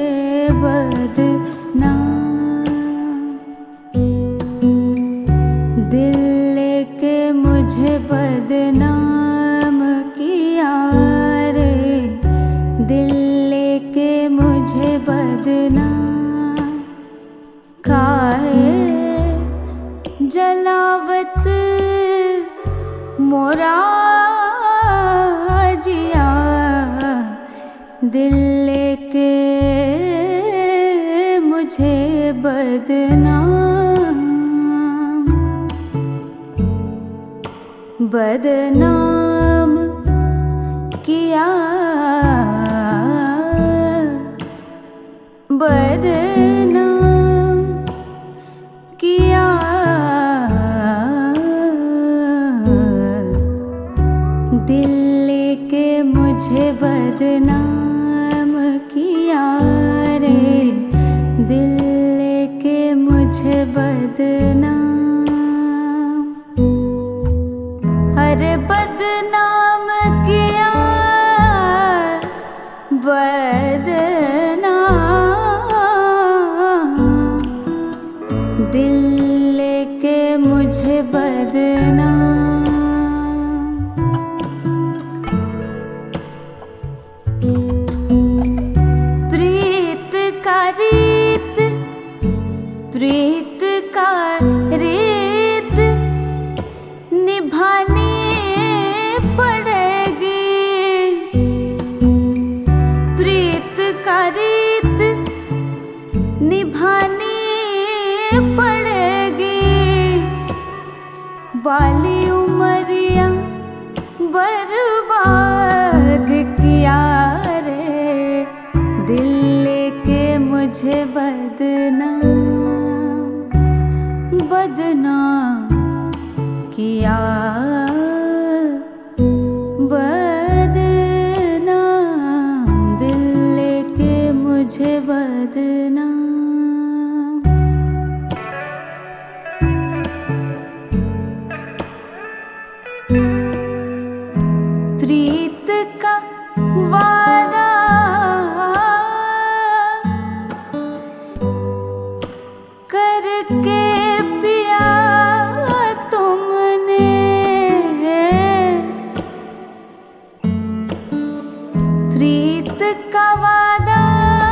बदनाम। दिल लेके मुझे बदनाम किया रे, दिल लेके मुझे बदनाम। काहे जलावत मोरा जिया, दिल लेके मुझे बदनाम। बदनाम किया, बदनाम किया, दिल लेके मुझे बदनाम किया रे, दिल लेके मुझे बदनाम। अरे बदनाम किया, बदनाम, दिल लेके मुझे बदनाम। प्रीत का रीत, प्रीत का रीत निभानी पड़ेगी। प्रीत का रीत निभानी पड़ेगी। बाली उमरिया बर्बाद किया रे, दिल लेके मुझे बदनाम, बदनाम किया, बदनाम, दिल लेके मुझे बदनाम। प्रीत का वादा करके पिया तुमने, प्रीत का वादा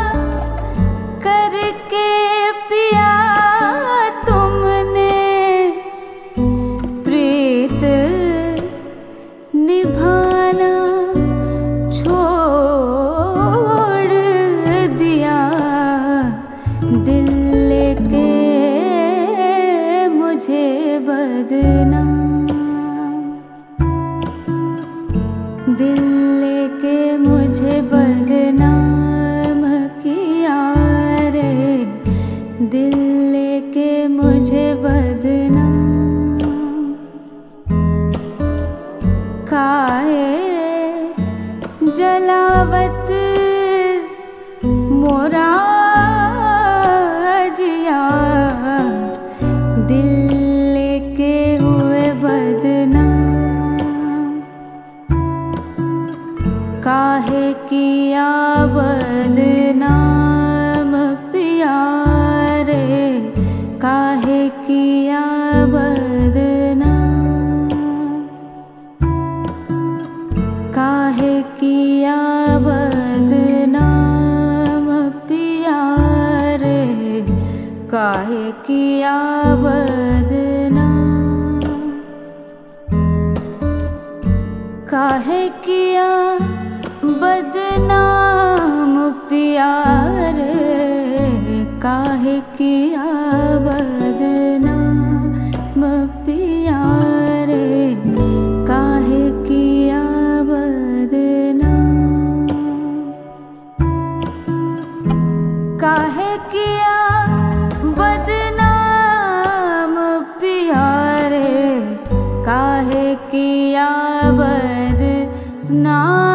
करके पिया तुमने, प्रीत निभाना छोड़ दिया, दिल लेके मुझे बदनाम, दिल लेके मुझे बदनाम किया रे, दिल लेके मुझे बदनाम। काहे जलावत मोरा जिया, दिल लेके हुए बदनाम। काहे किया बदनाम पिया रे, काहे किया बदनाम, काहे किया बदनाम पिया रे, काहे किया बदनाम, काहे किया बदनाम पिया रे, काहे किया बदनाम पिया रे, काहे किया बदनाम, काहे किया बदनाम पिया रे, काहे किया बदनाम।